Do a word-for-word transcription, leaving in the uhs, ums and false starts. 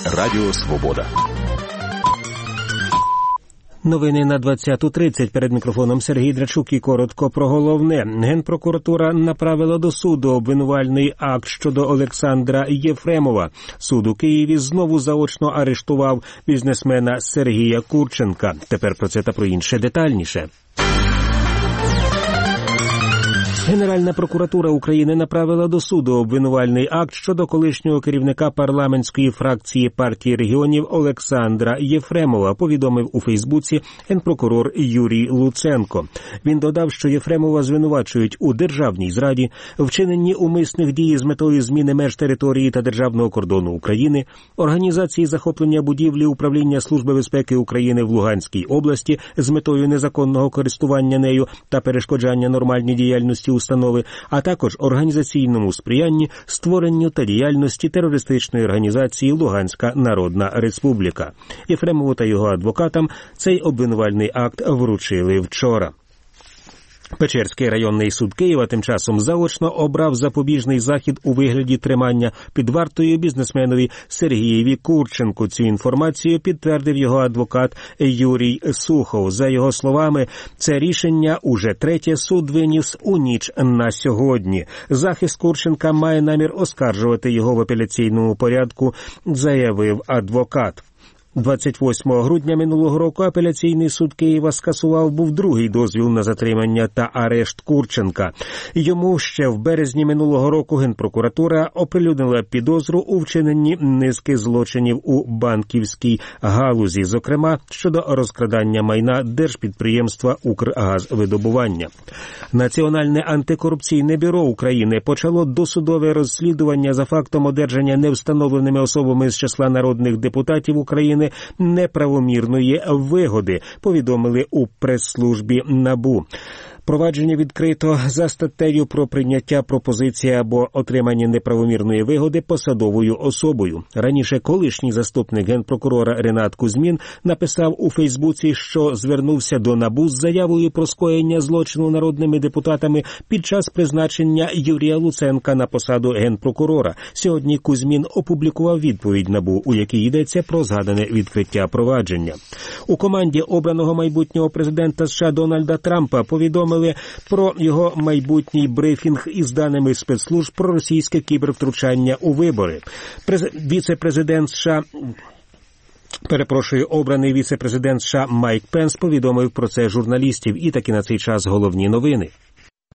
Радіо Свобода. Новини на двадцяту тридцять. Перед мікрофоном Сергій Драчук і коротко про головне. Генпрокуратура направила до суду обвинувальний акт щодо Олександра Єфремова. Суд у Києві знову заочно арештував бізнесмена Сергія Курченка. Тепер про це та про інше детальніше. Генеральна прокуратура України направила до суду обвинувальний акт щодо колишнього керівника парламентської фракції партії регіонів Олександра Єфремова, повідомив у Фейсбуці генпрокурор Юрій Луценко. Він додав, що Єфремова звинувачують у державній зраді, вчиненні умисних дій з метою зміни меж території та державного кордону України, організації захоплення будівлі Управління Служби безпеки України в Луганській області з метою незаконного користування нею та перешкоджання нормальній діяльності установи, а також організаційному сприянні створенню та діяльності терористичної організації Луганська Народна Республіка. Єфремову та його адвокатам цей обвинувальний акт вручили вчора. Печерський районний суд Києва тим часом заочно обрав запобіжний захід у вигляді тримання під вартою бізнесменові Сергієві Курченку. Цю інформацію підтвердив його адвокат Юрій Сухов. За його словами, це рішення уже третє суд виніс у ніч на сьогодні. Захист Курченка має намір оскаржувати його в апеляційному порядку, заявив адвокат. двадцять восьмого грудня минулого року апеляційний суд Києва скасував був другий дозвіл на затримання та арешт Курченка. Йому ще в березні минулого року Генпрокуратура оприлюднила підозру у вчиненні низки злочинів у банківській галузі, зокрема щодо розкрадання майна держпідприємства «Укргазвидобування». Національне антикорупційне бюро України почало досудове розслідування за фактом одержання невстановленими особами з числа народних депутатів України неправомірної вигоди, повідомили у прес-службі НАБУ. Провадження відкрито за статтею про прийняття пропозиції або отримання неправомірної вигоди посадовою особою. Раніше колишній заступник генпрокурора Ренат Кузьмін написав у Фейсбуці, що звернувся до НАБУ з заявою про скоєння злочину народними депутатами під час призначення Юрія Луценка на посаду генпрокурора. Сьогодні Кузьмін опублікував відповідь НАБУ, у якій йдеться про згадане відкриття провадження. У команді обраного майбутнього президента США Дональда Трампа повідомили про його майбутній брифінг із даними спецслужб про російське кібервтручання у вибори. През... Віце-президент США Перепрошую, обраний віце-президент США Майк Пенс повідомив про це журналістів. І таки на цей час головні новини.